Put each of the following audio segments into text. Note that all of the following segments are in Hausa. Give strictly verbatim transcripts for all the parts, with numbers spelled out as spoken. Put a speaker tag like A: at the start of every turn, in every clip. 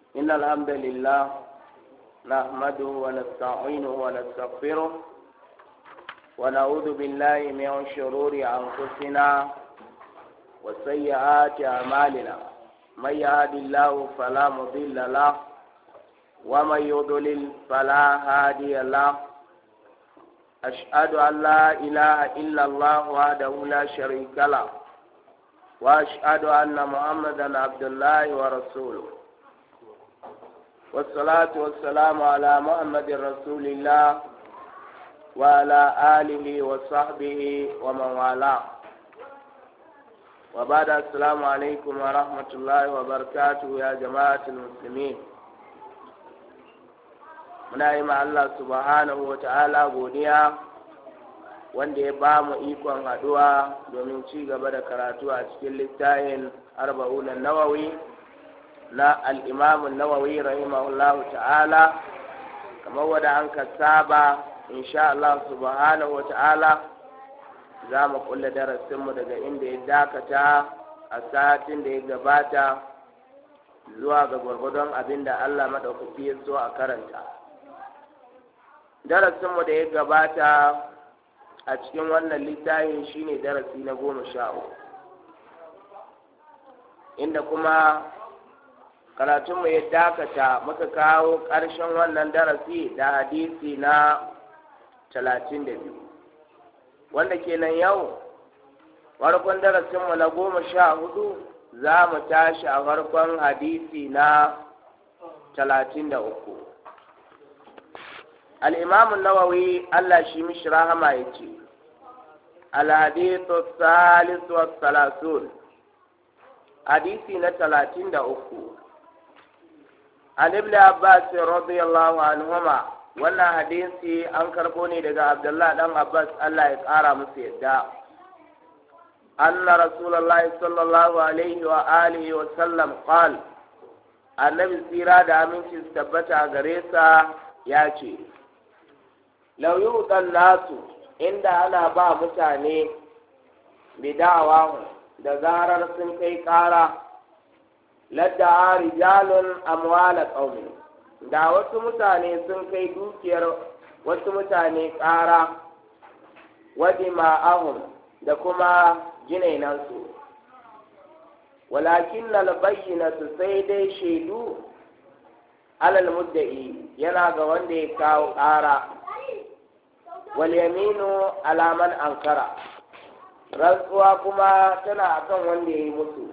A: إن الحمد لله نحمده ونستعينه ونستغفره ونعوذ بالله من شرور أنفسنا وسيئات أعمالنا من يهد الله فلا مضل له ومن يضلل فلا هادي له أشهد أن لا إله إلا الله وحده لا شريك له وأشهد أن محمدا عبد الله ورسوله والصلاة والسلام على محمد رسول الله وعلى آله وصحبه ومن والاه وبعد السلام عليكم ورحمة الله وبركاته يا جماعة المسلمين. muna yi ma Allah subhanahu wa ta'ala godiya wanda ya ba mu ikon haɗuwa domin ci gaba da karatu a cikin littafin arba'un nawawi na al-imam nawawi rahimahullahu ta'ala, kamar wanda an ka saba insha Allah subhanahu wa ta'ala za mu kulle darasinmu daga inda ya dakata a satin da ya gabata zuwa ga gwargwadon abin da Allah maɗaukaki ya so a karanta. Darasinmu da ya gabata a cikin wannan littafin shine darasi na goma sha uku, inda kuma karatunmu ya dakata muka kawo ƙarshen wannan darasi da hadisi na talatin da biyu, wanda kenan yau farkon darasinmu na goma sha hudu za mu tashi a farkon hadisi na talatin da uku. الإمام النووي الله شمش رحمه يجي الحديث الثالث والثلاثون حديثي نتلاتين دا أكو عن ابن عباس رضي الله عنهما وانا حديثي أنكر بوني دقا عبد الله دم عباس الله يقارى مسيدا أن رسول الله صلى الله عليه وآله وسلم قال النبي سيرا دا منش استبتع غريسا ياجي lau yuɗan nasu inda ana ba mutane bidawa da zarar sun kai ƙara ladda rijalun amwala qaumi, da wasu mutane sun kai dukiyar wasu mutane ƙara wadi ma'ahum da kuma jinainansu, walakin albayyinatu sai dai shaidu alal mudda'i yana ga wanda ya kawo ƙara, wal yaminu alaman ankara, rantsuwa kuma tana akan wanda ya yi musu.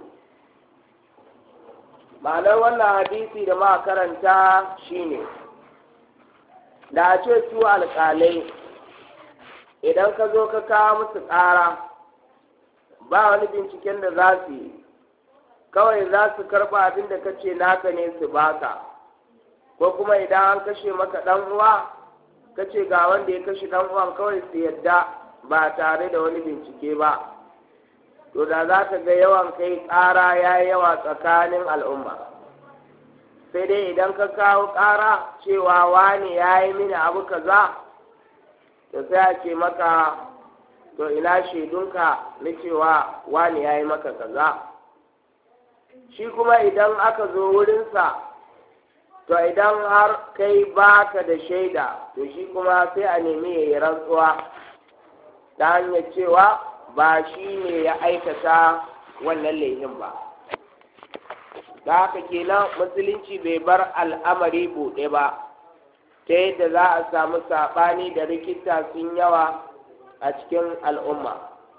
A: Ma'anar wannan hadisi da ma karanta shine da a ce su alƙalai idan ka zo ka kawo musu ƙara ba wani binciken da za su yi, kawai za su karɓa abin da ka ce naka ne su baka, ko kuma idan an kashe maka ɗan uwa ka ce ga wanda ya kashe ɗan uwan kawai su yadda ba tare da wani bincike ba, to da za ka ga yawan kai ƙara ya yi yawa tsakanin al'umma. Sai dai idan ka kawo ƙara cewa wani ya yi mini abu kaza, to sai a ce maka to ina shaidunka na cewa wani ya yi maka kaza. Shi kuma idan aka zo wurinsa, to idan har kai baka da shaida, to shi kuma sai a nemi ya yi rantsuwa ta hanyar cewa ba shi ne ya aikata wannan laifin ba. Da haka kenan musulunci bai bar al'amari buɗe ba, ta yadda za a samu saɓani da rikita sun yawa a cikin al'umma.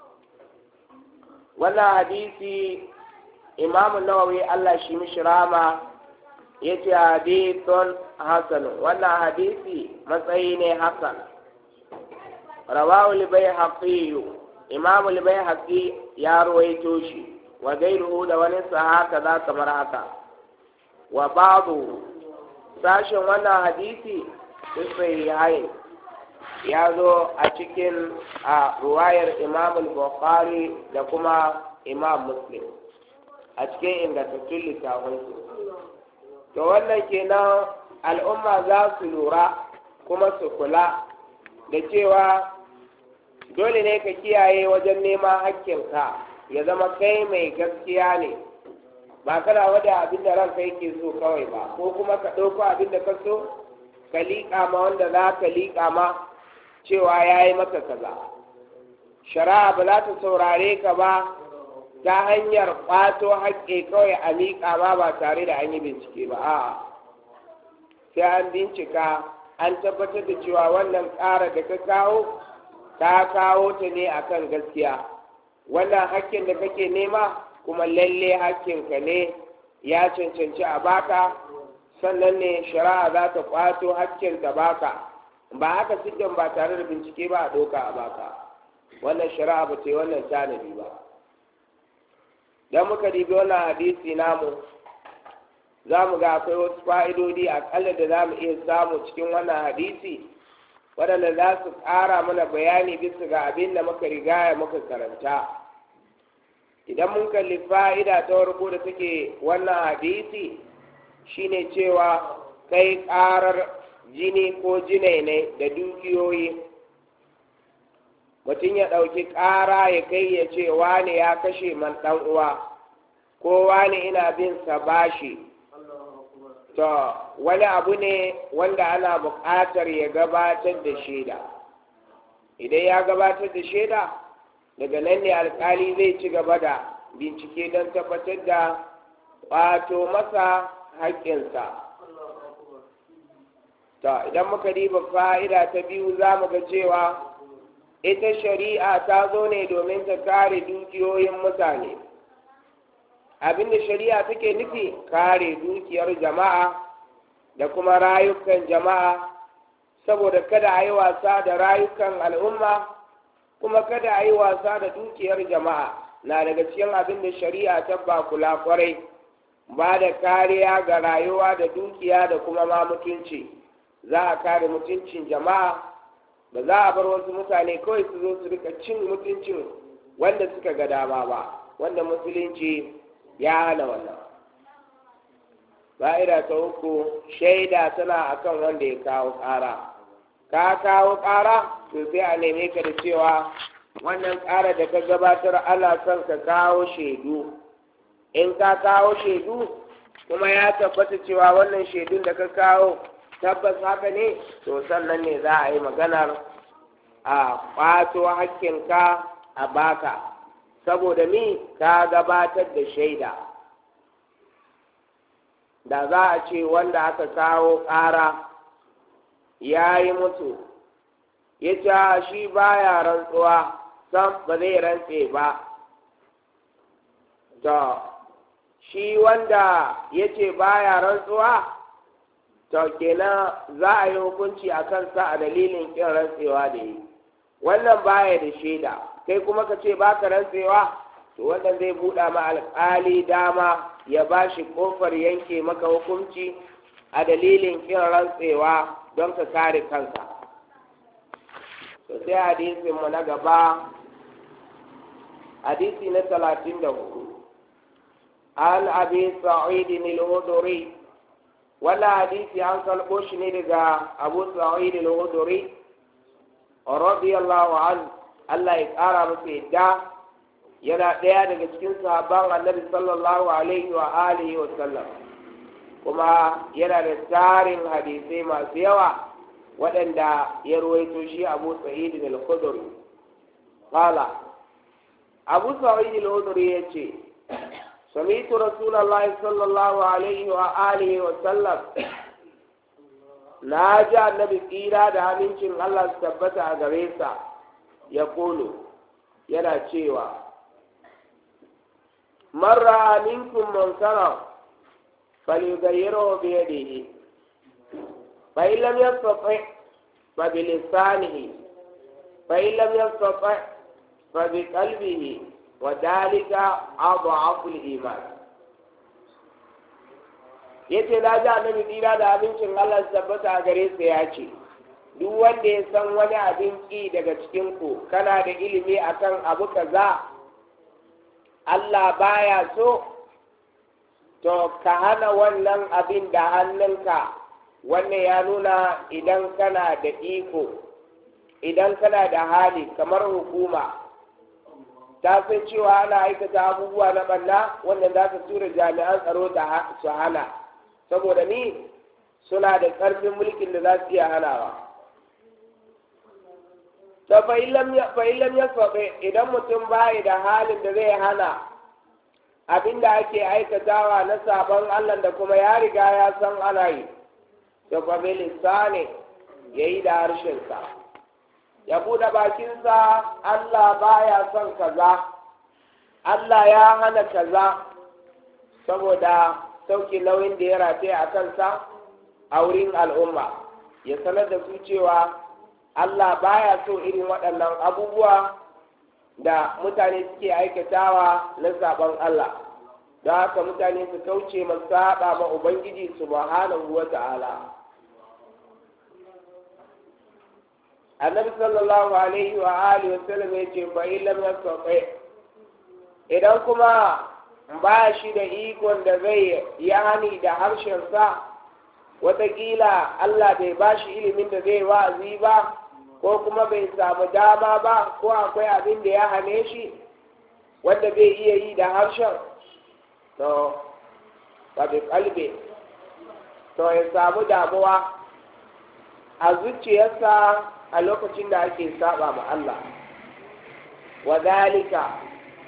A: Wannan hadisi Imam Nawawi Allah shi mishi rama ya ce hadithun hasan, wannan hadisi matsayi ne hasan. Rawahu al-Baihaqi, Imam al-Baihaqi ya ruwaito shi wa gairuhu da wani sahaka za kamar haka. Wa babu sashen wannan hadisi sai yayi ya zo a cikin a ruwayar Imam al-Bukhari da kuma Imam Muslim a cikin ingantattun littafansu. To wannan kenan al'umma za su lura kuma su kula da cewa dole ne ka kiyaye wajen neman hakkinka, ya zama kai mai gaskiya ne, ba kana wada abin da ranka yake so kawai ba, ko kuma ka ɗauko abin da ka so ka liƙa ma wanda za ka liƙa ma cewa ya yi maka kaza. Shari'a ba za ta saurare ka ba ta hanyar ƙwato haƙƙe kawai a liƙa ma ba tare da an yi bincike ba, a'a sai an bincika an tabbatar da cewa wannan ƙara da ka kawo ka kawo ta ne akan gaskiya, wannan haƙƙin da kake nema kuma lalle haƙƙinka ne ya cancanci a baka, sannan ne shari'a za ta ƙwato haƙƙin ta baka, ba haka siddan ba tare da bincike ba a ɗauka a baka. Wannan shari'a ba ta yi wannan tanadi ba. Dan muka dibi wannan hadisi namu za mu ga akwai wasu fa'idodi aƙalla da za mu iya samu cikin wannan hadisi waɗanda za su ƙara mana bayani bisa ga abin da muka rigaya muka karanta. Idan mun kalli fa'ida ta farko da take wannan hadisi shine cewa kai ƙarar jini ko jinai ne da dukiyoyi, mutum ya ɗauki ƙara ya kai ya ce wane ya kashe man ɗan uwa ko wane ina bin sa bashi, to wani abu ne wanda ana buƙatar ya gabatar da shaida. Idan ya gabatar da shaida, daga nan ne alƙali zai ci gaba da bincike don tabbatar da ƙwato masa haƙƙinsa. To idan muka diba fa'ida ta biyu za mu ga cewa ita shari'a ta zo ne domin ta kare dukiyoyin mutane. Abinda shari'a take nufi kare dukiyar jama'a da kuma rayukan jama'a, saboda kada a yi wasa da rayukan al'umma kuma kada a yi wasa da dukiyar jama'a. Na daga cikin abin da shari'a ta ba kula kwarai, ba da kariya ga rayuwa da dukiya da kuma ma mutunci. Za a kare mutuncin jama'a, ba za a bar wasu mutane kawai su zo su rika cin mutuncin wanda suka ga dama ba, wanda musulunci ya hana wannan. Fa'ida ta uku, shaida tana akan wanda ya kawo ƙara. Ka kawo ƙara, to sai a neme ka da cewa wannan ƙara da ka gabatar ana son ka kawo shaidu. In ka kawo shaidu kuma ya tabbata cewa wannan shaidun da ka kawo tabbas haka ne, to sannan ne za a yi maganar a ƙwato hakkinka a baka, saboda mi ka gabatar da shaida. Da za a ce wanda aka kawo ƙara ya yi mutu, ya ce shi baya rantsuwa, sam ba zai rantse ba, to shi wanda ya ce baya rantsuwa, to kenan za a yi hukunci a kansa a dalilin ƙin rantsewa da yi. Wannan baya da shaida, kai kuma ka ce baka rantsewa, to wannan zai buɗa ma alƙali dama ya ba shi ƙofar yanke maka hukunci a dalilin ƙin rantsewa don ka kare kanka. To sai hadisinmu na gaba, hadisi na talatin da hudu. An abi sa'idin al-Khudri, wannan hadisi an kalbo shi ne daga Abu Sa'id al-Khudri radiyallahu anhu, Allah ya ƙara masa yadda, yana ɗaya daga cikin sahabban Annabi sallallahu alaihi wa alihi wa sallam, kuma yana da tarin hadisai masu yawa waɗanda ya ruwaito shi Abu Sa'id al-Khudri. Qala Abu Sa'id al-Khudri yace, سمعت رسول الله صلى الله عليه وآله وسلم ناجى النبي قيلا da amincin Allah su tabbata a gare sa ya kulu yana cewa marra minkum munkara falyughayyirhu bi yadihi fa in lam yastati fa bi lisanihi fa in lam yastati fa bi qalbihi wa dalika adhafu al-iman. Yace na ji annabi tsira da abincin Allah tabbata a gare sa ya ce, duk wanda ya san wani abin ki daga cikin ku, kana da ilimi akan abu kaza Allah baya so, to ka hana wannan abin da hannunka. Wannan ya nuna idan kana da iko, idan kana da hali kamar hukuma ta san cewa ana aikata abubuwa na ɓanna wanda za su tura jami'an tsaro su hana saboda ni suna da ƙarfin mulkin da za su iya hanawa. ta fa'ilam ya faɗi idan mutum bai da halin da zai hana abinda ake aikatawa na sabon Allah da kuma ya riga ya san ana yi, ta faɗi lissani ya yi da harshensa, ya buɗe bakinsa Allah baya son kaza, Allah ya hana kaza saboda sauki nauyin da ya rataya a kansa a wurin al'umma, ya sanar da su cewa Allah baya so irin waɗannan abubuwa da mutane suke aikatawa na sabon Allah, don haka mutane su kauce masu saɓa ma Ubangiji subhanahu wa ta'ala. Annabi sallallahu alaihi wa alihi wa sallam ya ce fa illam yastati, idan kuma ba shi da ikon da zai yi hani da harshensa, wataƙila Allah bai ba shi ilimin da zai wa'azi ba, ko kuma bai samu dama ba, ko akwai abin da ya hane shi wanda bai iya yi da harshen, to ba bi kalbe, to ya samu damuwa a zuciyarsa a lokacin da ake saba ma Allah. Wa zalika,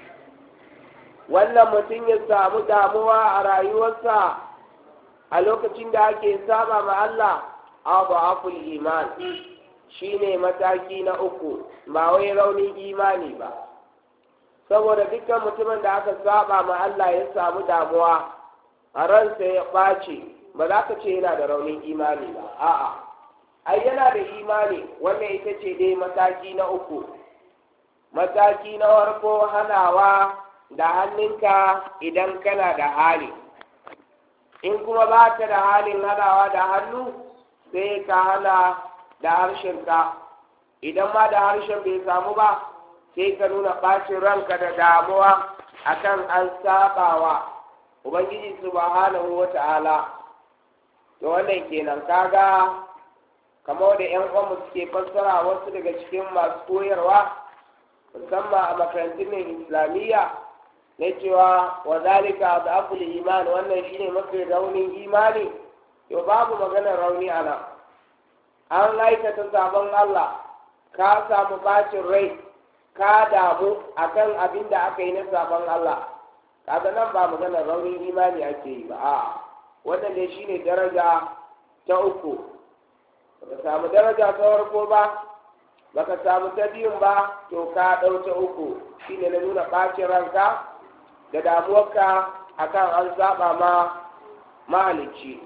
A: wannan mutum ya samu damuwa a rayuwarsa a lokacin da ake saba ma Allah, abu aful iman, shine mataki na uku, ba wai raunin imani ba. Saboda dukkan mutumin da aka saba ma Allah ya samu damuwa a ransa ya ɓace, ba za ka ce yana da raunin imani ba, a'a, ai yana da imani. Wannan ita ce dai mataki na uku. Mataki na farko, hanawa da hannunka idan kana da hali, in kuma ba ka da halin hanawa da hannu sai ka hana da harshenka, idan ma da harshen bai samu ba sai ka nuna ɓacin ranka da damuwa akan an sabawa Ubangiji subhanahu wa ta'ala. To wannan kenan, kaga kamar da ‘yan uwanmu suke fassara wasu daga cikin masu koyarwa musamman a makarantun islamiyya na cewa wa zalika dhaful iman, wannan shine mafi raunin imani. To babu maganar rauni a nan. An aikata sabon Allah, ka samu bacin rai, ka damu akan abin da aka yi na sabon Allah, kaga nan ba maganar raunin imani ake yi ba. a wannan ne shine daraja ta uku. Baka samu daraja ta farko ba, baka samu ta biyun ba, to ka ɗau ta uku, shine na nuna ɓacin ranka da damuwarka akan an saba ma mahalicci.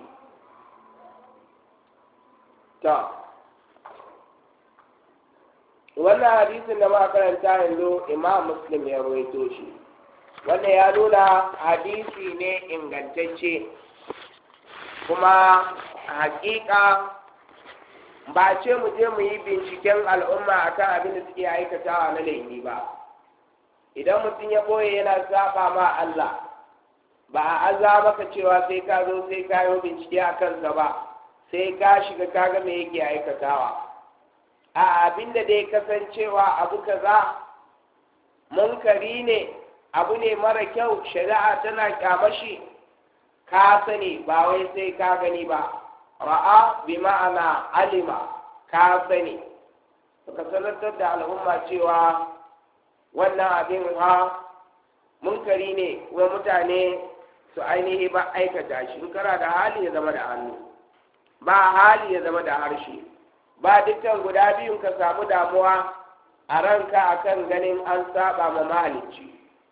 A: ta wannan hadisin da muka karanta yanzu Imam Muslim ya rawaito shi. Wannan ya nuna hadisi ne ingantacce, kuma hakika ba ce mu je mu yi binciken al'umma akan abin da suke aikatawa na laifi ba. Idan mutum ya boye yana saba ma Allah, ba a aza maka cewa sai ka zo sai ka yi bincike a kansa ba, sai ka shiga kaga me yake aikatawa. A abin da dai kasancewa abu kaza munkari ne, abu ne mara kyau, shari'a tana kyamashi, ka sani ba wai sai ka gani ba. Ra'a bi ma'ana alima, ka sani, ka sanartar da al'umma cewa wannan abin ha munkari ne, kuma mutane su ainihi ba aikata shi. In kana da hali ya zama da hannu, ba hali ya zama da harshe, ba dukkan guda biyun ka samu damuwa a ranka akan ganin an saba ma mahalicci.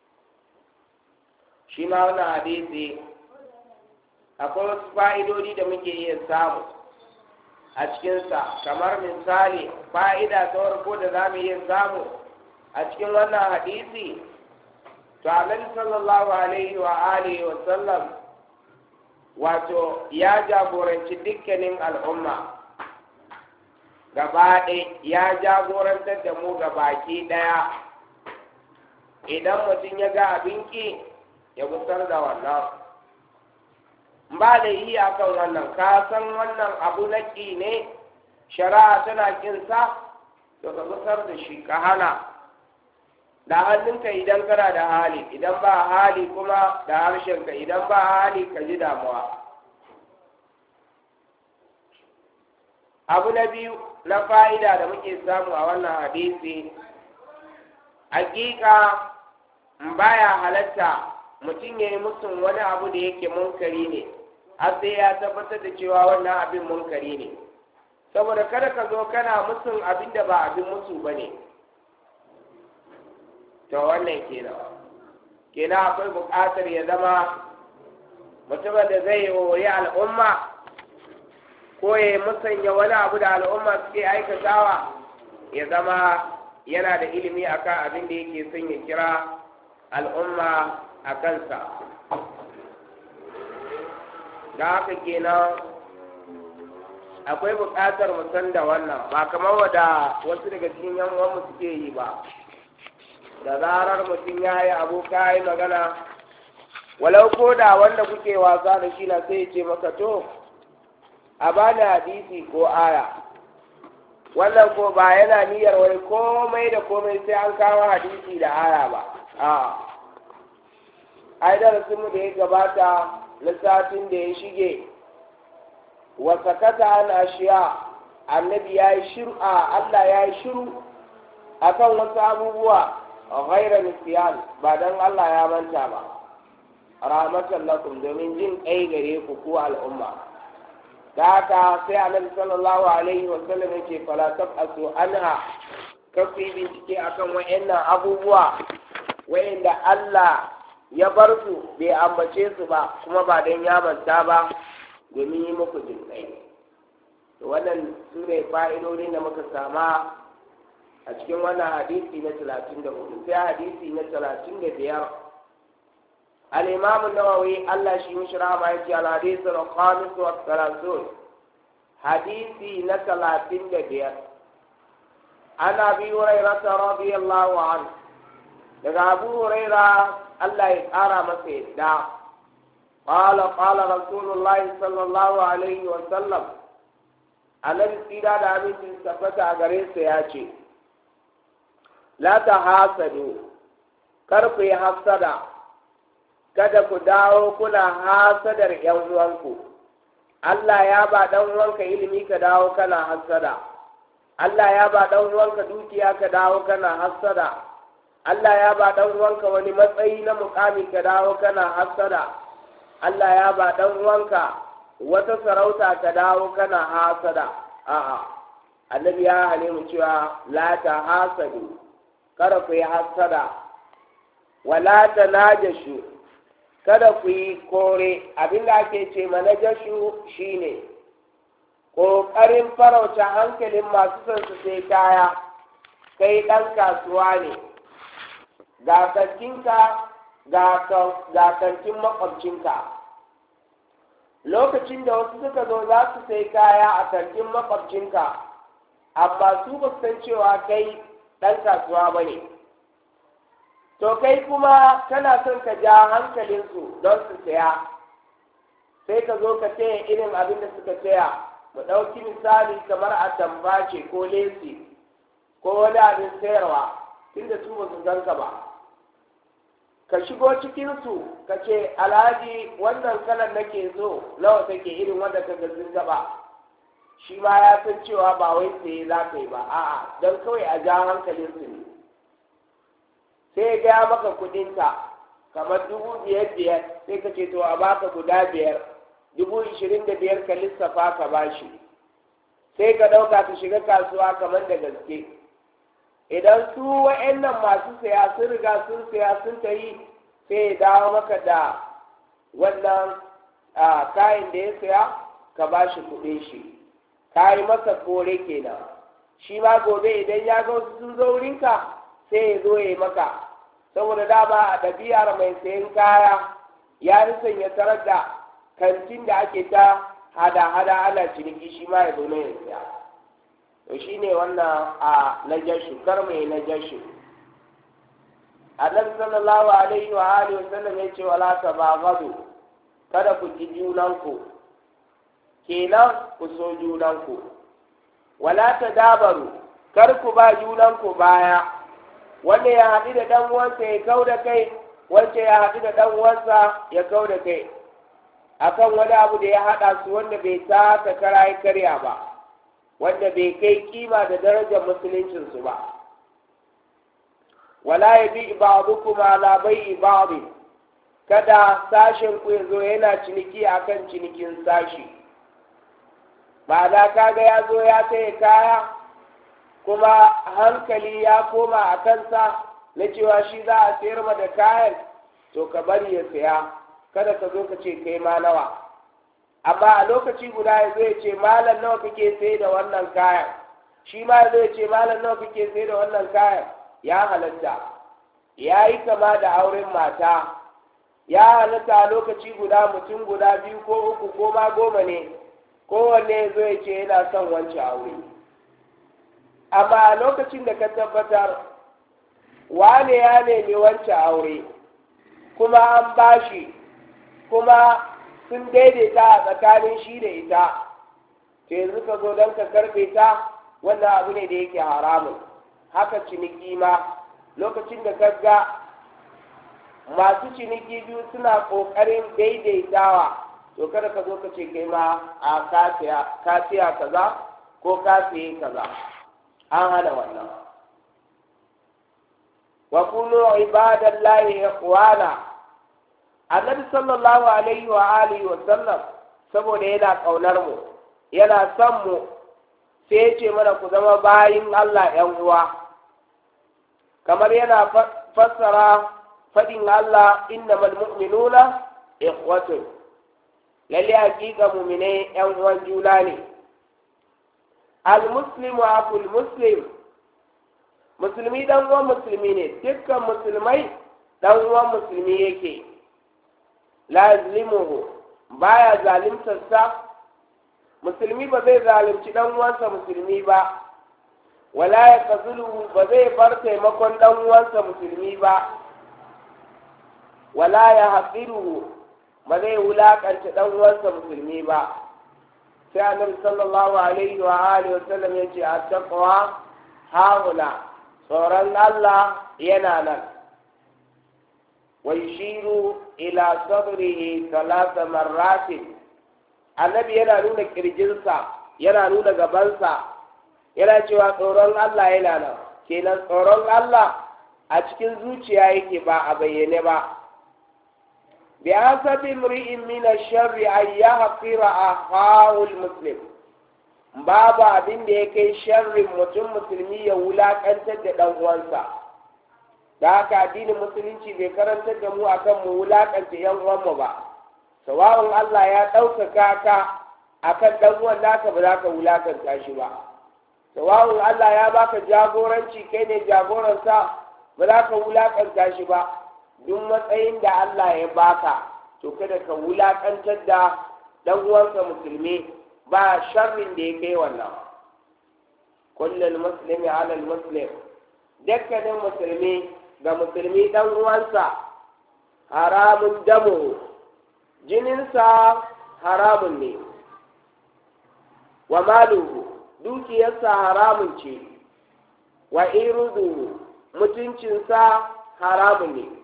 A: Shi ma wannan hadisi akwai wasu fa'idodi da muke iya samu a cikinsa, kamar misali fa'ida ta farko da za mu iya samu a cikin wannan hadisi. To Annabi sallallahu alaihi wa alihi wa sallam wato ya jagoranci dukkanin al'umma gaba ɗaya, ya jagorantar da mu gabaki ɗaya. Idan mutum ya ga abin ki ya gusar da wannan, ba da yi akan wannan, ka san wannan abu na ƙi ne, shari'a tana ƙinsa, to ka gusar da shi, ka hana. da hannunka idan kana da hali, idan ba hali kuma da harshenka, idan ba hali ka ji damuwa. Abu na biyu na fa'ida da muke samu a wannan hadisi, hakika baya halatta mutum ya yi musun wani abu da yake munkari ne, har sai ya tabbatar da cewa wannan abin munkari ne, saboda kada ka zo kana musun abin da ba abin musu ba ne. To wannan kenan kenan akwai buƙatar ya zama mutumin da zai yi al'umma ko ya musanya wani abu da al'umma suke aikatawa, ya zama yana da ilimi akan abin da yake son ya kira al'umma a kansa. Da haka kenan akwai buƙatar mu san da wannan, ba kamar wada wasu daga cikin yan uwanmu suke yi ba. Da zarar mutum ya yi abu ka yi magana, walau ko da wanda kuke wasa da shi na sai ce maka to a bani hadisi ko aya. Wannan ko ba yana niyyar wai komai da komai sai an kawo hadisi da aya ba. A ai darasinmu da ya gabata na satin da ya shige, wa sakata an ashiya, annabi ya yi shiru, a Allah ya yi shiru akan wasu abubuwa ghaira nisyan, ba dan Allah ya manta ba, rahmatan lakum, domin jin kai gare ku ko al'umma. Da haka sai annabi sallallahu alaihi wa sallam yake fala tabasu anha, kafi bincike akan wayannan abubuwa wayanda Allah ya bar su bai ambace su ba, kuma ba dan ya manta ba, domin yi muku jin kai. To wannan su ne fa'idodin da muka sama a cikin wannan hadisi na talatin da hudu. Sai hadisi na talatin da biyar, al-imam an-nawawi Allah shi mishi rahama yace al-hadith al-khamis wa thalathun, hadisi na talatin da biyar, an abi hurairah radiyallahu anhu, daga abu hurairah Allah ya kara masa yadda, qala qala rasulullahi sallallahu alaihi wa sallam, annabi tsira da aminci tabbata a gare sa ya ce, la ta hasadu, kar ku yi hasada, kada ku dawo kuna hasadar ‘yan uwanku. Allah ya ba ɗan uwanka ilimi ka dawo kana hasada, Allah ya ba ɗan uwanka dukiya ka dawo kana hasada, Allah ya ba ɗan uwanka wani matsayi na mukami ka dawo kana hasada, Allah ya ba ɗan uwanka wata sarauta ka dawo kana hasada. A'a, annabi ya hane mu cewa la ta hasadu, kada ku yi hasada, wala ta najashu, kada ku yi kore. Abin da ake ce manajashu shine ƙoƙarin farauta hankalin masu son su sai kaya. Kai ɗan kasuwa ne, ga kantinka ga kantin makwabcinka. Lokacin da wasu suka zo za su sai kaya a kantin makwabcinka, amma su ba su san cewa kai ɗan kasuwa ba ne, to kai kuma kana son ka ja hankalinsu don su saya, sai ka zo ka taya irin abin da suka taya. Mu ɗauki misali kamar atamfa ce ko lesi ko wani abin sayarwa, inda su ba su san ka ba, ka shigo cikinsu ka ce alhaji wannan kalan nake so, nawa take, irin wanda ka ga sun gaba. Shi ma ya san cewa ba wai sai za ka yi ba, a'a don kawai a ja hankalin su ne. Sai ya gaya maka kudinta kamar dubu biyar biyar, sai ka ce to a baka guda biyar, dubu ishirin da biyar ka lissafa ka bashi. Sai ka ɗauka ka shiga kasuwa kamar da gaske. Idan su wa'annan masu saya sun riga sun saya sun ta yi, sai ya dawo maka da wannan kayan da ya saya ka bashi kuɗin shi. Ka yi masa kore kenan. Shi ma gobe idan ya ga wasu sun zo wurinka, sai ya zo ya yi maka, saboda dama a ɗabi'ar mai sayan kaya ya nisan ya tarar da kantin da ake ta hada-hada ana ciniki, shi ma ya zo na ya siya. To shi ne wannan a najashu, kar mai najashu. Annabi sallallahu alaihi wa alihi wa sallam ya ce wala tabaghadu, kada ku ji junanku, kenan ku so junanku. Wala tadabaru, kar ku ba junanku baya, wanda ya haɗu da ɗan uwansa ya kau da kai, wanda ya haɗu da ɗan uwansa ya kau da kai akan wani abu da ya haɗa su wanda bai taka kara ya karya ba, wanda bai kai kima da darajar musuluncinsu ba. Wala ya bi ba'dukum ala bai'i ba'd, kada sashen ku yazo yana ciniki akan cinikin sashi. Ba da kaga ya zo ya sai kaya kuma hankali ya koma a kansa na cewa shi za a sayar ma da kayan, to ka bari ya saya, kada ka zo ka ce kai ma nawa. Amma a lokaci guda ya zo ya ce malam nawa kake sai da wannan kayan, shi ma ya zo ya ce malam nawa kake sai da wannan kayan, ya halatta. Ya yi kama da auren mata, ya halatta a lokaci guda mutum guda biyu ko uku ko ma goma ne, kowanne ya zo ya ce yana son wancan aure. Amma a lokacin da ka tabbatar wane ya nemi wancan aure kuma an bashi, kuma sun daidaita a tsakanin shi da ita, to yanzu ka zo don ka karɓe ta, wannan abu ne da yake haramun. Haka ciniki ma, lokacin da ka ga masu ciniki biyu suna ƙoƙarin daidaitawa, to kada ka zo ka ce kai ma a kasiya kaza ko kasiye kaza, an hana wannan. Wa kunu ibadallahi ikhwana, annabi sallallahu alaihi wa alihi wa sallam saboda yana kaunar mu, yana son mu, sai ya ce mana ku zama bayin Allah ƴan uwa, kamar yana fassara fadin Allah innamal mu'minuna ikhwatun, lalle hakika mu'mine ƴan uwan juna ne. al muslimu akul muslim, musulmi dan uwan musulmi ne, dukkan musulmai dan uwan musulmi yake. La yazlimuhu, baya zalimtar sa, musulmi ba zai zalunci dan uwansa musulmi ba. Wala yaqzuluhu, ba zai bar taimakon dan uwansa musulmi ba. Wala yahqiruhu, ba zai wulakanta dan uwansa musulmi ba. Sai annabi sallallahu alaihi wa alihi wa sallam yace at-taqwa haula, tsoron Allah yana nan. Wa yushiru ila sadrihi thalatha marratin, annabi yana nuna kirjinsa, yana nuna gabansa, yana cewa tsoron Allah yana nan. Kenan tsoron Allah a cikin zuciya yake ba a bayyane ba. bi hasabi mri'in min ash-sharri an yahqira akhahu al-muslim, babu abin da ya kai sharrin mutum musulmi ya wulakantar da dan uwansa. Da haka addinin musulunci bai karantar da mu akan mu wulakanta yan uwanmu ba. Sawa'un Allah ya ɗaukaka ka akan dan uwan naka, ba za ka wulakanta shi ba. Sawa'un Allah ya baka jagoranci, kai ne jagoransa, ba za ka wulakanta shi ba. Duk matsayin da Allah ya baka, to kada ka wulakantar da dan uwanka musulmi, ba sharrin da ya kai wannan. Kullum muslimi ala muslim, dukkanin musulmi ga musulmi dan uwansa haramun damu, jininsa haramun ne. Wa maluhu, dukiyarsa haramun ce. Wa irudu, mutuncinsa haramun ne.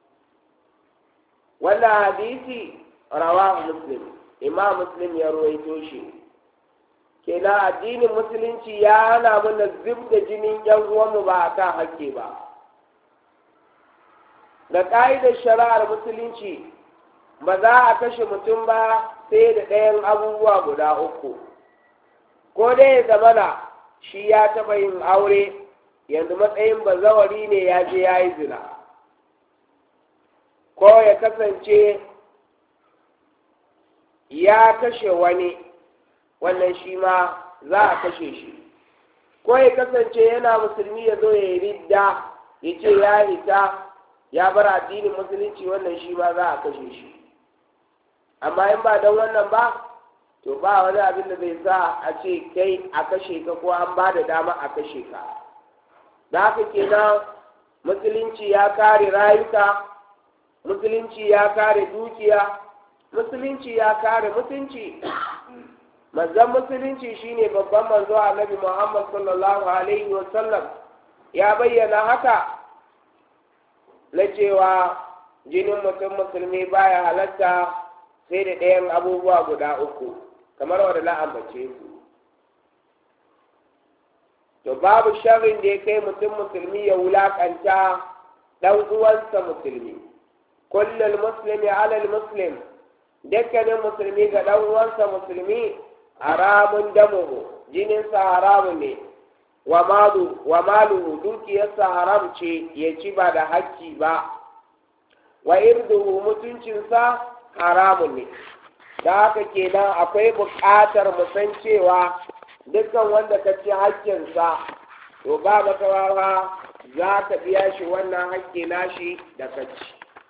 A: Wannan hadisi rawahu muslim, imam muslim ya ruwaito shi. Kenan addinin musulunci ya hana mana zub da jinin yan uwanmu ba a kan hakke ba. Da ƙa'idar shari'ar musulunci ba za a kashe mutum ba sai da ɗayan abubuwa guda uku. Ko dai ya zamana shi ya taɓa yin aure, yanzu matsayin bazawari ne ya je ya yi zina. Ko ya kasance ya kashe wani, wannan shi ma za a kashe shi. Ko ya kasance yana musulmi ya zo ya yi ridda, ya ce ya hita ya bar addinin musulunci, wannan shi ma za a kashe shi. Amma in ba don wannan ba, to ba wani abin da zai sa a ce kai a kashe ka ko an ba da dama a kashe ka. Da haka kenan musulunci ya kare rayuka, musulunci ya kare dukiya, musulunci ya kare mutunci. Manzon musulunci shine babban manzo Annabi Muhammad sallallahu alaihi wa sallam ya bayyana haka na cewa jinin mutum musulmi baya halatta sai da ɗayan abubuwa guda uku kamar wanda na ambace su. To babu sharrin da ya kai mutum musulmi ya wulakanta ɗan uwansa musulmi. Kullum muslimi alal muslim, dukkanin musulmi ga ɗan uwansa musulmi haramun damuhu, jininsa haramun ne, wa malu wa maluhu dukiyarsa haram ce ya ci ba da hakki ba, wa irduhu mutuncinsa haramun ne. Da haka kenan akwai buƙatar mu san cewa dukkan wanda ka ci hakkinsa to ba makawawa za ka biya shi wannan hakki nashi da ka ci.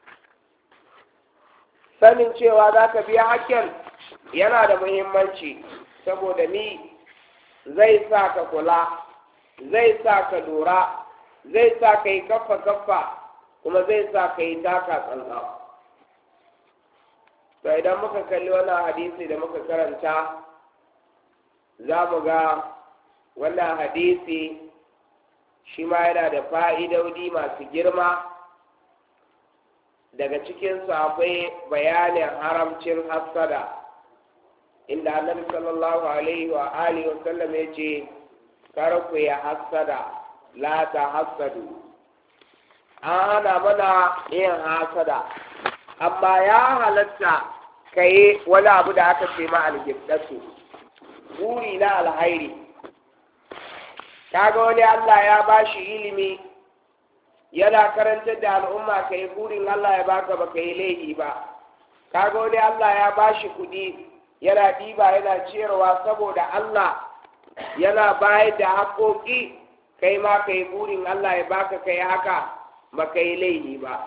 A: Sanin cewa za ka biya hakkin yana da muhimmanci saboda ni zai sa ka kula, zai sa ka lura, zai sa ka yi kaffa kaffa kuma zai sa ka yi taka tsantsa. To idan muka kalli wannan hadisi da muka karanta za mu ga wannan hadisi shi ma yana da fa'idodi masu girma. Daga cikinsu akwai bayanin haramcin hassada, inda annabi sallallahu alaihi wa alihi wa sallam ya ce kar ku ya hassada, la ta hassadu. An hana mana yin hasada, amma ya halatta ka yi wani abu da aka ce ma algibdatu, buri na alhairi. Kaga wani Allah ya bashi ilimi yana karantar da al'umma, ka yi burin Allah ya baka ba ka yi laifi ba. Kaga wani Allah ya bashi kuɗi yana ɗiba yana ciyarwa saboda Allah, yana bayar da haƙoƙi, kai ma ka yi burin Allah ya baka ka yi haka ba ka yi laifi ba.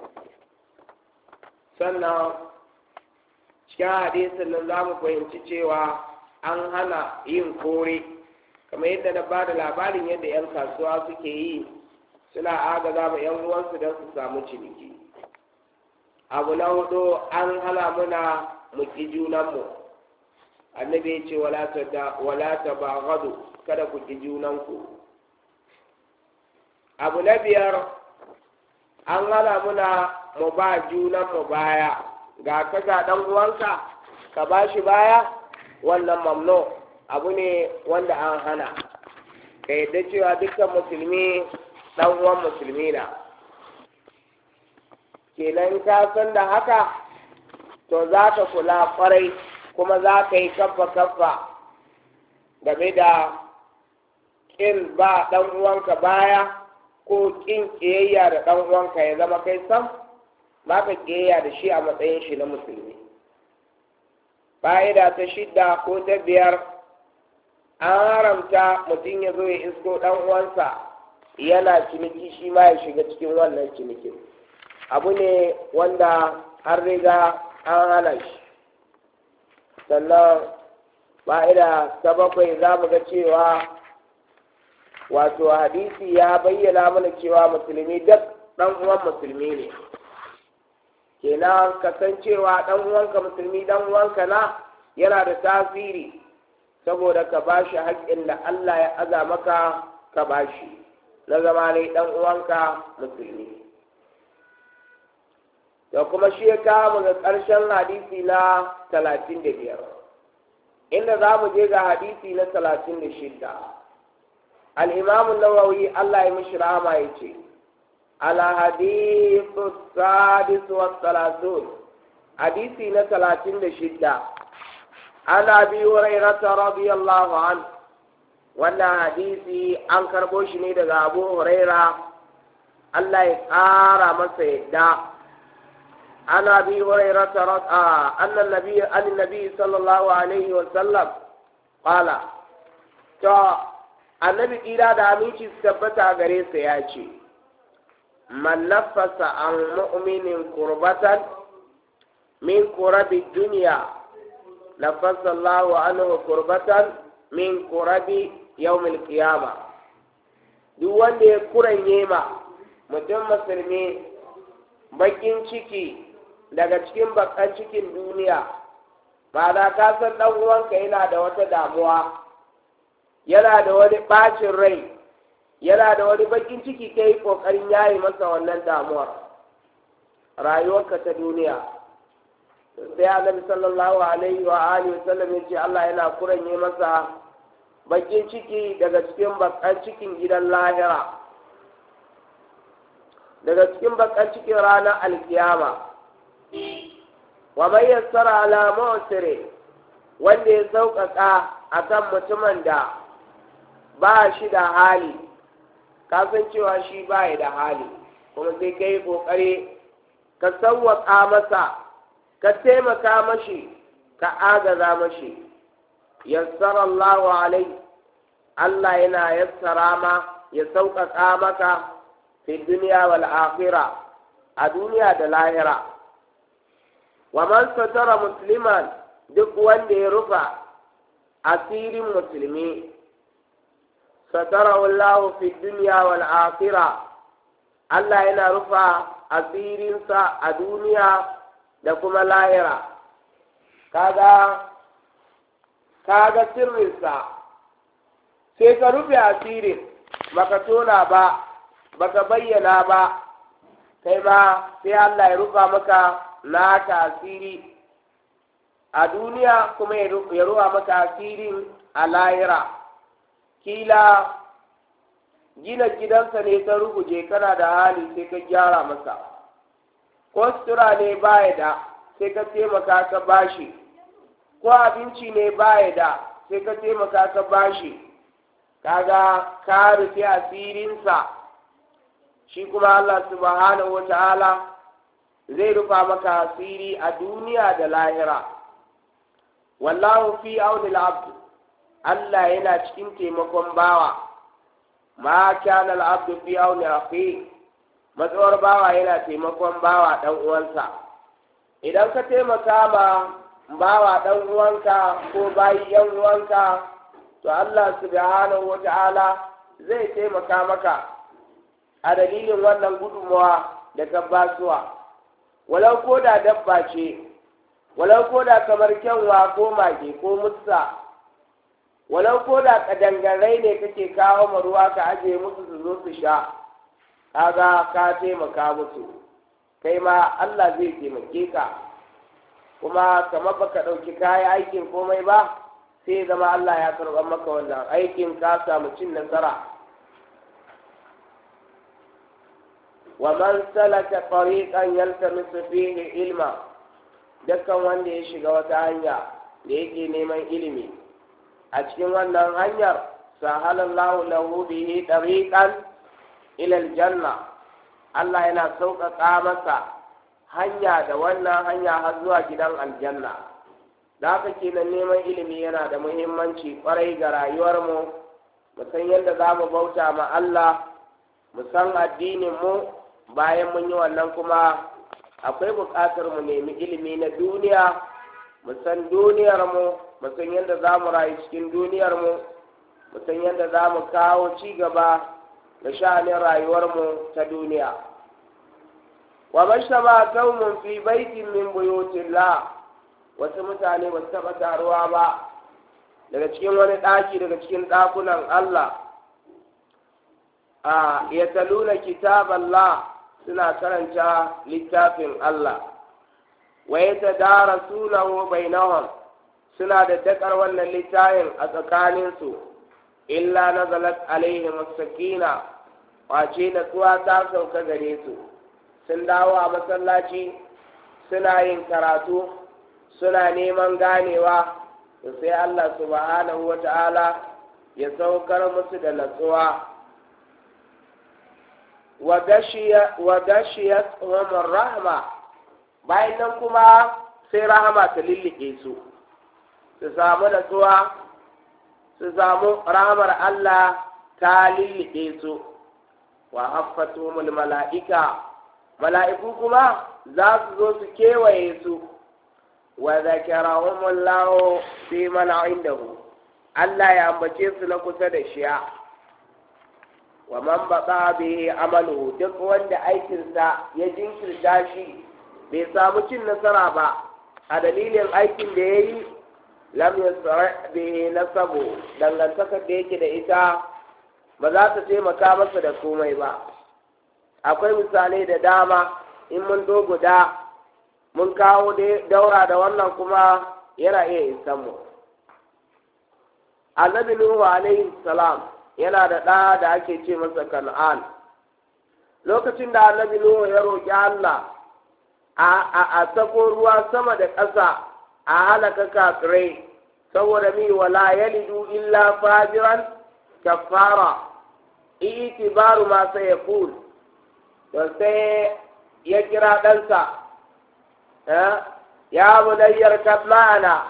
A: Sannan cikin hadisin nan za mu fahimci cewa an hana yin kore, kamar yadda na ba da labarin yadda 'yan kasuwa suke yi, suna agaza ma 'yan uwansu don su samu ciniki. Abu na hudu, an hana muna mu ƙi junanmu. Annabi ya ce wala ta ba gado, kada ku ƙi junanku. Abu na biyar, an hana muna mu ba junanmu baya. Ga ka ga ɗan uwanka ka ba shi baya, wannan mamno abu ne wanda an hana. Ka yadda cewa dukkan musulmi ɗan uwan musulmi na. Kenan ka san da haka, to za ka kula ƙwarai kuma za ka yi kaffa kaffa game da ƙin ba ɗan uwanka baya ko ƙin ƙiyayya da ɗan uwanka, ya zama kai sam ba ka ƙiyayya da shi a matsayin shi na musulmi. Fa'ida ta shidda ko ta biyar, an haramta mutum ya zo ya isko ɗan uwansa yana ciniki, shi ma ya shiga cikin wannan cinikin. Abu ne wanda an riga an hana shi. Sannan fa'ida ta bakwai, za mu ga cewa wato hadisi ya bayyana mana cewa musulmi duk ɗan uwan musulmi ne. Kenan kasancewa ɗan uwanka musulmi ɗan uwanka na yana da tasiri, saboda ka bashi haƙƙin da Allah ya aza maka ka bashi na zama ne ɗan uwanka musulmi. Da kuma shi ya kawo mu ga ƙarshen hadisi na talatin da biyar, inda za mu je ga hadisi na talatin da shida. Al'imamun Nawawi Allah ya mishi rahama ya ce, Al-hadisu sadisu wa salatun, hadisi na talatin da shida. Ana bi Hurairata radiyallahu an, wannan hadisi an karɓo shi ne daga Abu Huraira, Allah ya ƙara masa yadda. عن أبي هريرة آه أن النبي أن النبي صلى الله عليه وسلم قال تا النبي إلى داميشي سبتا غريس ياتي من نفس عن مؤمن كربة من كرب الدنيا نفس الله عنه كربة من كرب يوم القيامة. duk wanda ya kuranye ma mutum musulmi bakin ciki daga cikin bakan cikin duniya, ba da ka san ɗan uwanka yana da wata damuwa, yana da wani ɓacin rai, yana da wani bakin ciki, ka yi ƙoƙarin yayi masa wannan damuwar, rayuwarka ta duniya. Sai Annabi sallallahu alaihi wa alihi wasallam ya ce Allah yana kuranye masa bakin ciki daga cikin bakan cikin gidan lahira, daga cikin bakan cikin ranar alkiyama. Wa man yassara ala mu'siri, wanda ya sauƙaƙa akan mutumin da ba shi da hali, kasan cewa shi ba da hali, kuma sai ka yi ƙoƙari ka sauwaƙa masa, ka taimaka mashi, ka agaza mashi. Yassara Allahu alai, Allah yana yassara ma, ya sauƙaƙa maka fi duniya wal akhira, a duniya da lahira. Wa man satara musliman, duk wanda ya rufa asirin musulmi, satarahu Allah fi duniya wal akhira, Allah yana rufa asirinsa a duniya da kuma lahira. Kaga kaga sirrinsa, sai ka rufe asirin, baka tona ba, baka bayyana ba, kai ma sai Allah ya rufa maka naka asiri a duniya, kuma ya rufa maka asirin a lahira. Kila gina gidansa ne ta ruguje, kana da hali sai ka gyara masa, ko sutura ne baya da sai ka taimaka ka bashi, ko abinci ne baya da sai ka taimaka ka bashi. Kaga ka rufe asirinsa, shi kuma Allah subhanahu wata'ala zai rufa maka asiri a duniya da lahira. Wallahu fi auni al-abd, Allah yana cikin taimakon bawa. Ma kana al-abd fi auni akhi, matsawar bawa yana taimakon bawa dan uwansa. Idan ka taimaka ma bawa dan uwanka ko bayi yan uwanka, to Allah subhanahu wata'ala zai taimaka maka a dalilin wannan gudunmawa da ka basuwa. Walau ko da dabba ce, walau ko da kamar kyanwa ko mage ko mutsa, walau ko da kadangarai ne kake kawo ma ruwa ka aje musu su zo su sha, kaga ka taimaka musu, kai ma Allah zai taimake ka. Kuma kamar baka ɗauki kayan aikin komai ba, sai zama Allah ya karɓar maka wannan aikin, ka samu cin nasara. Wa man salaka tariqan yaltamisu fihi ilma, dukkan wanda ya shiga wata hanya da yake neman ilimi, a cikin wannan hanyar sahalallahu lahu bihi tariqan ila aljanna, Allah yana sauƙaƙa masa hanya da wannan hanya har zuwa gidan aljanna. Da haka kenan neman ilimi yana da muhimmanci ƙwarai ga rayuwarmu, mu san yadda za mu bauta ma Allah, mu san addinin mu. Bayan mun yi wannan kuma akwai buƙatar mu nemi ilimi na duniya, mu san duniyarmu, mu san yadda za mu rayu cikin duniyarmu, mu san yadda za mu kawo ci gaba da sha'anin rayuwarmu ta duniya. Wa mashtaba qaumun fi baitin min buyutillah, wasu mutane ba su taɓa taruwa ba daga cikin wani ɗaki daga cikin ɗakunan Allah, a yataluna kitaballah, suna karanta littafin Allah, wa yatadarasunahu bainahum, suna da dakar wannan littafin a tsakaninsu, illa nazalat alaihim as-sakina, wace natsuwa ta sauka gare su. Sun dawo a masallaci suna yin karatu, suna neman ganewa, sai Allah subhanahu wata'ala ya saukar musu da natsuwa. wa gashiyat umar rahma, bayan nan kuma sai rahama ta lillike su, su samu natsuwa, su samu rahamar Allah ta lillike su. Wa haffatumul mala'ika, mala'iku kuma za su zo su kewaye su. Wa zakarahumullahu fi man indahu, Allah ya ambace su na kusa da shiya. Wa man baqa bihi amaluhu, duk wanda aikinsa ya jinkirta shi bai samu cin nasara ba a dalilin aikin da yayi, lam yusra bihi nasabu, dangantakar da yake da ita ba za ta taimaka masa da komai ba. Akwai misalai da dama in mun do guda mun kawo daura da wannan kuma yana iya isan mu. Annabi Nuhu alaihi salam yana da ɗa da ake ce masa Kan'an. Lokacin da Annabi Nuhu ya roƙi Allah a sako ruwa sama da ƙasa a halaka kafirai saboda mi wala yalidu illa fajiran kafara itibaru ma sai ya kul to sai ya kira ɗansa ya bunayyar kablana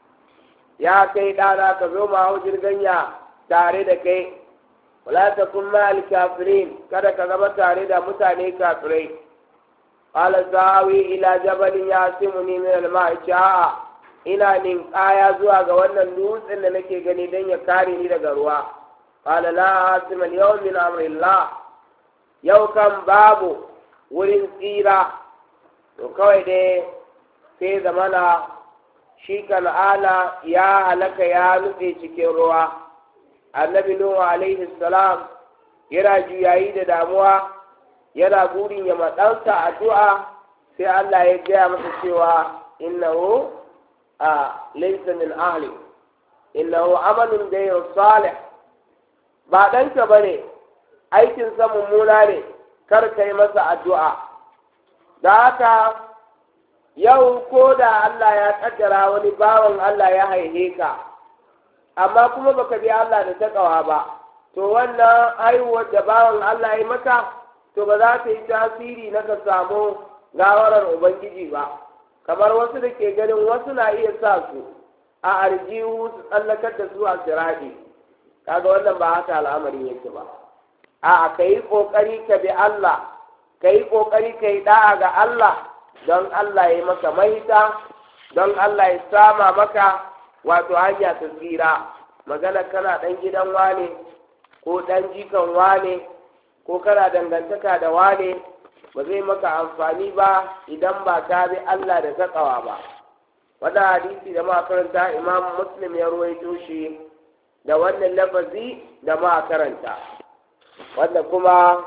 A: ya kai ɗana ka zo ma hau jirganya tare da kai wala ta kun ma'al kafirin kada ka zama tare da mutane kafirai qala sawi ila jabalin yasimuni min al-ma'i sha'a ina nin kaya zuwa ga wannan dutsen da nake gani dan ya kare ni daga ruwa qala la asima al-yawm min amrillah yau kan babu wurin tsira to kawai dai sai zamana shi Kan'ana ya halaka ya nutse cikin ruwa. Annabi Nuhu alaihi salam yana juyayi da damuwa yana burin ya maɗansa addu'a sai Allah ya gaya masa cewa innahu a laysa min ahli innahu amalun ghayru salih ba ɗanka bane aikin sa mummuna ne kar kai masa addu'a. Da haka yau ko da Allah ya kaddara wani bawan Allah ya haihe ka amma kuma baka bi Allah da takawa ba to wannan haihuwar da bawan Allah ya maka to ba za ta yi tasiri na ka samu gawarar Ubangiji ba, kamar wasu da ke ganin wasu na iya sa su a arjihu su tsallakar da su a siradi, kaga wannan ba haka al'amarin yake ba. A ka yi ƙoƙari ka bi Allah, ka yi ƙoƙari ka yi ɗa'a ga Allah don Allah ya maka mahita, don Allah ya sama maka wato hanya ta tsira. Magana kana ɗan gidan wane ko ɗan jikan wane ko kana dangantaka da wane ba zai maka amfani ba idan ba ka bi Allah da takawa ba. Wannan hadisi da ma karanta Imam Muslim ya ruwaito shi da wannan lafazi da ma karanta. Wanda kuma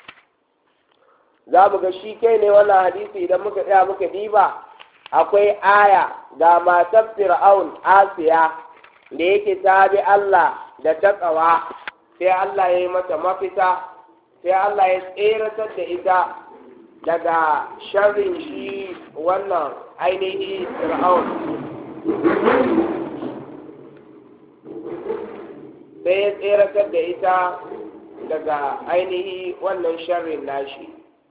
A: za mu ga shi kai ne wannan hadisi idan muka tsaya muka diba akwai aya ga matar Fir'aun Asiya da yake ta bi Allah da takawa sai Allah ya yi mata mafita sai Allah ya tseratar da ita daga sharrin shi wannan ainihi Fir'aun sai ya tseratar da ita daga ainihi wannan sharrin nashi.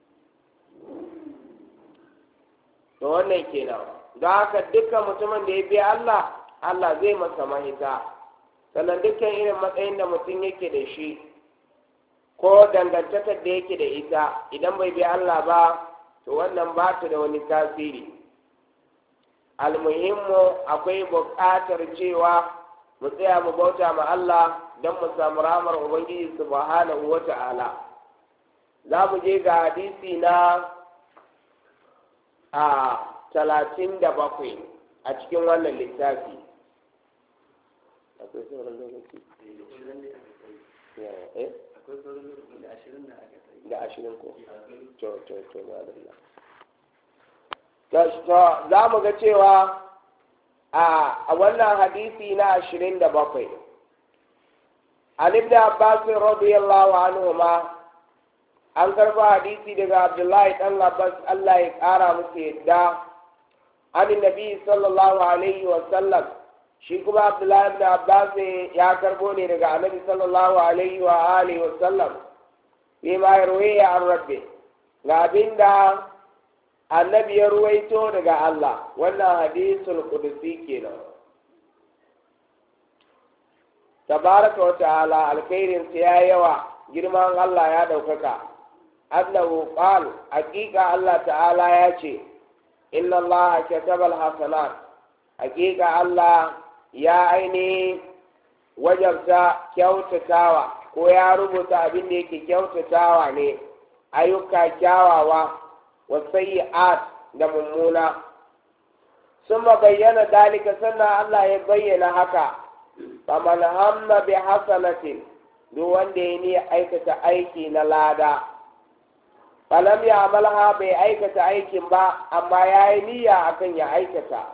A: To wannan kenan don haka dukkan mutumin da ya bi Allah Allah zai masa mahita sannan dukkan irin matsayin da mutum yake da shi ko dangantakar da yake da ita idan bai bi Allah ba to wannan ba ta da wani tasiri. Almuhimmu akwai buƙatar cewa mu tsaya mu bauta ma Allah don mu samu ramar Ubangiji subhanahu wa ta'ala. Za mu je ga hadisi na a talatin da bakwai a cikin wannan littafi. Akwai sauran lokaci? Eh? Akwai sauran lokaci da ashirin da aka tsaye. Da ashirin ko? To, to, to, ma'adalla. To, za mu ga cewa a wannan hadisi na ashirin da bakwai. An ibn Abbas radiyallahu anhuma an karba hadisi daga Abdullahi dan Abbas Allah ya kara musu yadda an nabi sallallahu alaihi wa sallam shi kuma Abdullahi ibn Abbas ya karbo ne daga Annabi sallallahu alaihi wa alihi wa sallam bi ma yarwiya an rabbi ga abinda Annabi ya ruwaito daga Allah wannan hadisul qudsi kenan. Tabaraka wa ta'ala alkhairin sa ya yawa girman Allah ya daukaka annahu qala haqiqa Allah ta'ala ya ce inna Allah kataba alhasanat haqiqa Allah ya aini wajabta kyautatawa ko ya rubuta abin da yake kyautatawa ne ayyuka kyawawa wa sayyi'at da mummuna summa bayyana dalika sannan Allah ya bayyana haka faman hamma bi hasanatin duk wanda ya ne aikata aiki na lada falam ya amalha bai aikata aikin ba amma ya yi niyya akan ya aikata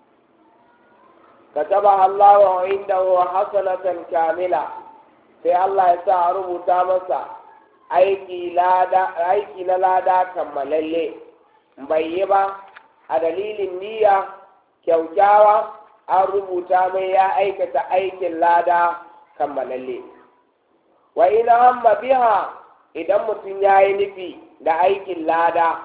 A: kataba Allah wa indahu hasanatan kamila sai Allah ya sa a rubuta masa aiki lada aiki na lada kammalalle bai yi ba a dalilin niyya kyaukyawa an rubuta mai ya aikata aikin lada kammalalle wa ina hamma biha idan mutum ya yi nufi da aikin lada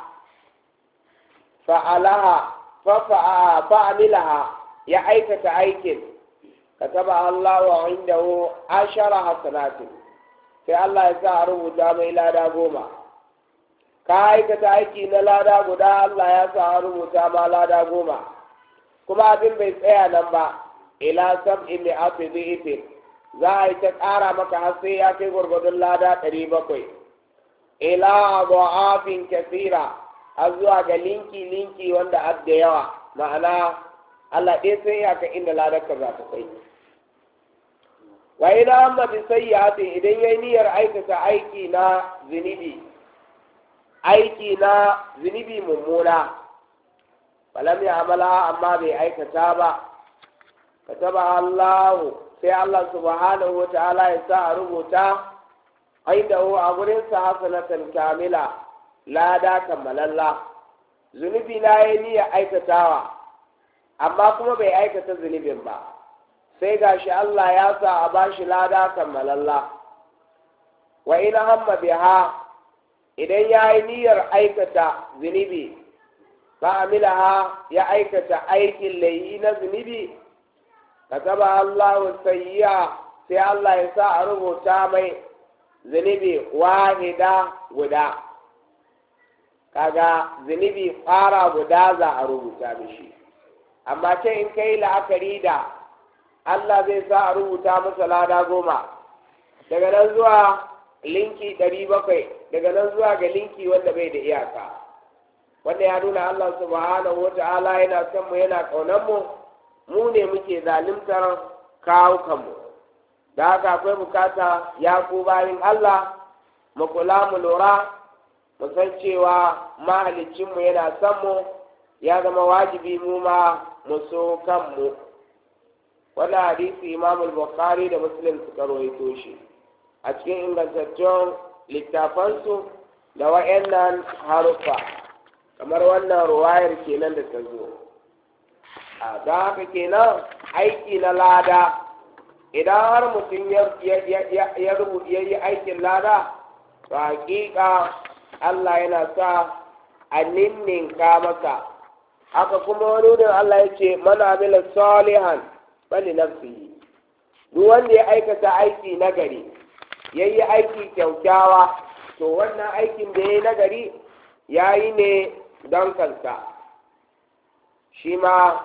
A: fa'alaha fa'amilaha ya aikata aikin kataba Allah wa indahu ashara hasanatin sai Allah ya sa a rubuta mai lada goma ka aikata aiki na lada guda Allah ya sa a rubuta ma lada goma kuma abin bai tsaya nan ba ila sab'i mi'ati dhi'fin za a yi ta ƙara maka har sai ya kai gwargwadon lada ɗari bakwai ila du'afin kathira har zuwa ga linki linki wanda adda yawa ma'ana Allah ɗaya sai ya ka inda ladar ka za ta kai wa ina amma bi sayyi'ati idan yayi niyyar aikata aiki na zinibi aiki na zinibi mummuna falam ya amala amma bai aikata ba kataba Allah sai Allah subhanahu wa ta'ala ya sa a rubuta aidahu a gurin sa hasanatan kamila lada kammalalla zunubi na yayi niyyar aikatawa amma kuma bai aikata zunubin ba sai gashi Allah ya sa a bashi lada kammalalla wa ina hamma biha idan ya yi niyyar aikata zunubi ba amilaha ya aikata aikin laifi na zunubi kataba Allah sayyi'a sai Allah ya sa a rubuta mai zunubi wahida guda kaga zunubi fara guda za a rubuta mishi amma ce in kai la'akari da Allah zai sa a rubuta masa lada goma daga nan zuwa linki ɗari bakwai daga nan zuwa ga linki wanda bai da iyaka wanda ya nuna Allah subhanahu wa ta'ala yana son mu yana ƙaunar mu mu ne muke zalimtar kawukanmu da haka akwai bukata ya ku bayin Allah mu kula mu lura mu san cewa mahaliccinmu yana son mu ya zama wajibi mu ma mu so kanmu wannan hadisi Imam al-Bukhari da Muslim suka rawaito shi a cikin ingantaccen littafansu da wa'annan harufa kamar wannan ruwayar kenan da ta zo a da haka kenan aiki na lada idan har mutum ya rubuta ya yi aikin lada to hakika Allah yana sa a ninninka maka haka kuma wani da Allah ya ce mana amila salihan bali nafsihi duk wanda ya aikata aiki nagari ya yi aiki kyaukyawa to wannan aikin da ya yi nagari ya yi ne don kansa shi ma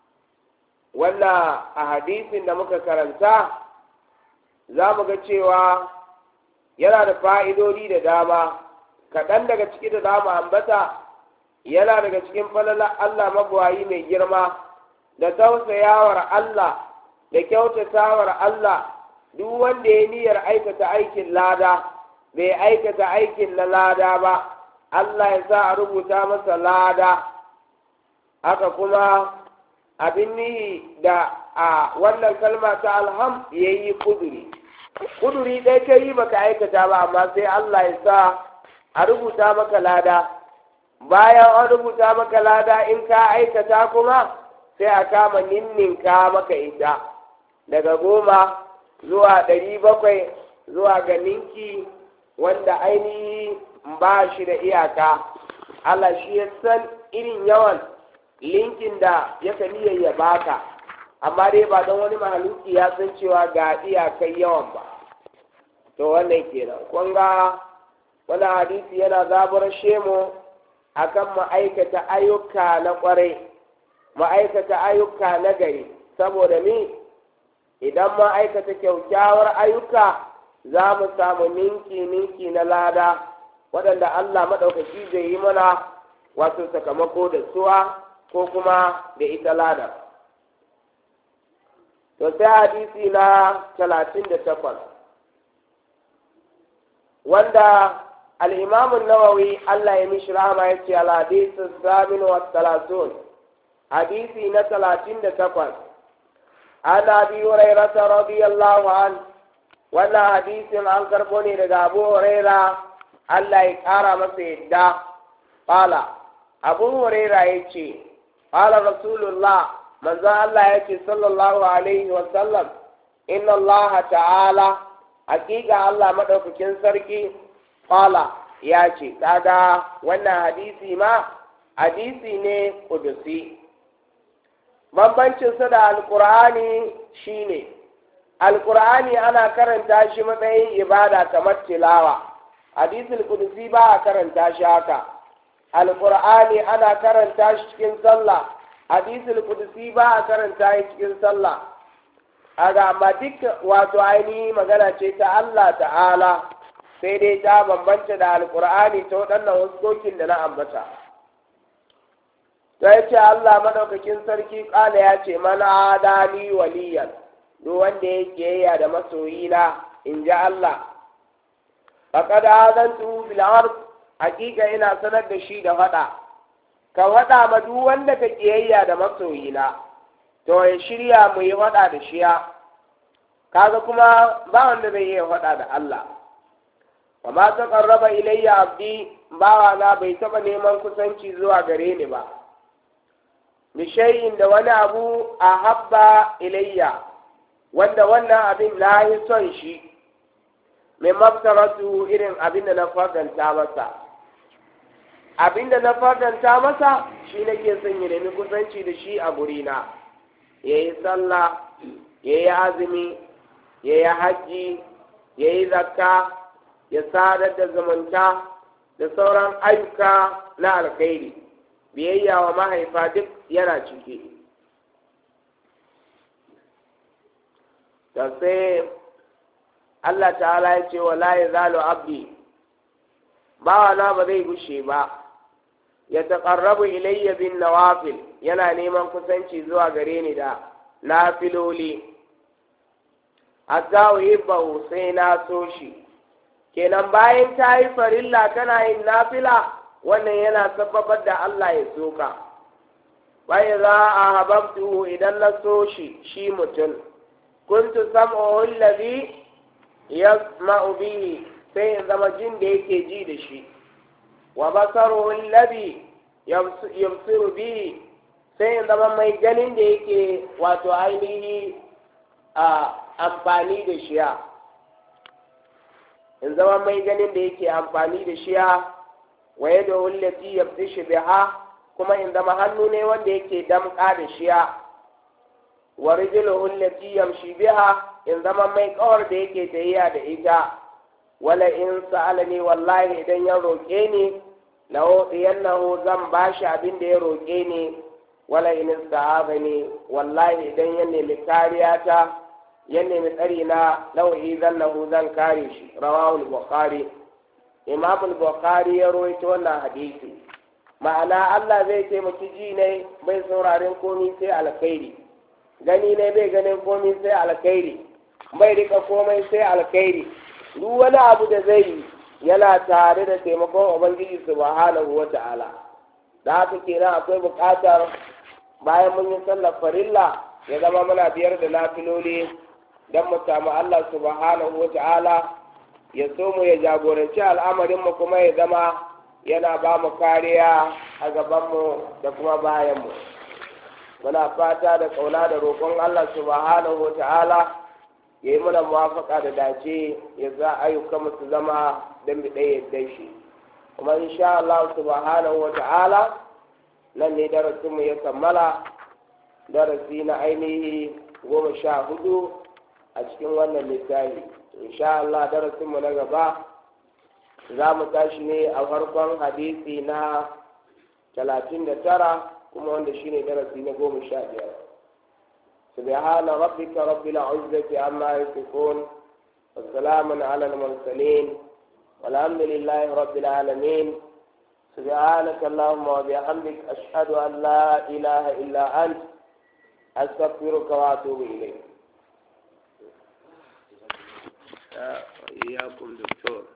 A: wannan a hadisin da muka karanta za mu ga cewa yana da fa'idodi da dama kaɗan daga ciki da dama ambata yana daga cikin falalar Allah mabuwayi mai girma da tausayawar Allah da kyautatawar Allah duk wanda ya niyyar aikata aikin lada bai aikata aikin na lada ba Allah ya sa a rubuta masa lada haka kuma abin nihi da a wannan kalma ta alham ya yi kuduri kuduri ɗaya ka yi baka aikata ba amma sai Allah ya sa a rubuta maka lada bayan an rubuta maka lada in ka aikata kuma sai a kama ninninka maka ita daga goma zuwa ɗari bakwai zuwa ga ninki wanda ainihi ba shi da iyaka Allah shi ya san irin yawan linkin da ya kaniya ya baka amma dai ba don wani mahaluki ya san cewa ga iyakai yawan ba to wannan kenan kun ga wani hadisi yana zaburar shemu akan ma'aikata ayyuka na kwarai ma'aikata ayyuka na gari saboda ni idan ma'aikata kyaukyawar ayyuka za mu samu ninki-ninki na lada waɗanda Allah maɗaukaki zai yi mana wato sakamako da suwa ko kuma da ita lada. To sai hadisi na talatin da takwas wanda al-imam an-nawawi Allah ya mishi rahama yace al-hadith as-samin wa thalathun hadisi na talatin da takwas an abi hurairah radiyallahu an wannan hadisin an karbo ne daga Abu Huraira Allah ya kara masa yadda qala Abu Huraira yace qala rasulullah manzo Allah yace sallallahu alaihi wa sallam inna Allah ta'ala hakika Allah madaukakin sarki qala yace kaga wannan hadisi ma hadisi ne kudusi bambancinsa da alkur'ani shine alkur'ani ana karanta shi matsayin ibada kamar tilawa hadisul kudusi ba a karanta shi haka alkur'ani ana karanta shi cikin sallah hadisul kudusi ba a karanta shi cikin sallah aga amma duk wato ainihi magana ce ta Allah ta'ala sai dai ta bambanta da alkur'ani ta waɗannan wasu da na ambata ta ce Allah madaukakin sarki kala ya ce mana adali waliyan duk wanda ya kiyaya da masoyina in ji Allah faqad azantu bil ard hakika ina sanar da shi da fada ka fada ma duk wanda ka kiyaya da masoyina to ya shirya mu yi fada da shiya kaga kuma ba wanda zai yi fada da Allah wa ma taqarraba ilayya abdi bawa na bai taba neman kusanci zuwa gare ni ba bishayin da wani abu a habba ilayya wanda wannan abin na yi son shi mai mafsaratu irin abin da na faganta masa abin da na faganta masa shi nake son yi nemi kusanci da shi a gurina ya yi sallah ya yi azumi ya yi hajji ya yi zakka ya sadar da zumunta da sauran ayyuka na alkhairi biyayya wa mahaifa duk yana ciki da sai Allah ta'ala ya ce wala yazalu abdi bawa na ba zai gushe ba ya taqarrabu ilayya bin nawafil yana neman kusanci zuwa gare ni da nafiloli hatta uhibbu sai na so shi kenan bayan ta yi farilla kana yin nafila wannan yana sababar da Allah ya soka bai za a hababtu idan na so shi shi mutum kuntu sam'u allazi yasma'u bihi sai in zama jin da yake ji da shi wa basaru allazi yabsiru bihi sai in zama mai ganin da yake wato ainihi a amfani da shiya in zama mai ganin da yake amfani da shiya wa yadda wallati yabtishu biha kuma in zama hannu ne wanda yake damƙa da shiya wa rijluhu allati yamshi biha in zama mai kawar da yake tayiya da ita wala in sa'alani wallahi idan ya roƙe ni law yannahu zan bashi abin da ya roƙe ni wala in sa'abani wallahi idan ya nemi kariya ta ya nemi tsari na law idannahu zan kare shi rawahu al-bukhari imam al-bukhari ya rawaito wannan hadisi ma'ana Allah zai taimaki ji ne bai sauraren komai sai alkhairi gani ne bai ganin komai sai alkhairi bai rika komai sai alkhairi duk wani abu da zai yi yana tare da taimakon ubangiji subhanahu wata'ala da haka kenan akwai buƙatar bayan mun yi sallar farilla ya zama muna biyar da nafiloli don mu samu Allah subhanahu wata'ala ya so mu ya jagoranci al'amarinmu kuma ya zama yana ba mu kariya a gabanmu da kuma bayanmu muna fata da ƙauna da roƙon Allah subhanahu wa ta'ala ya yi muna muwafaka da dace ya za ayyukan su zama don bi ɗaya yadda shi kuma insha Allah subhanahu wa ta'ala nan ne darasinmu ya kammala darasi na ainihi goma sha hudu a cikin wannan littafi insha Allah darasinmu na gaba za mu tashi ne a farkon hadisi na talatin da tara kuma wanda shi ne darasi na goma sha biyar subhana rabbika rabbil izzati amma yasifun wa salamun ala al-mursalin walhamdulillahi rabbil alamin subhanaka allahumma wa bihamdik ashhadu an la ilaha illa ant astaghfiruka wa atubu ilayk. إياكم دكتور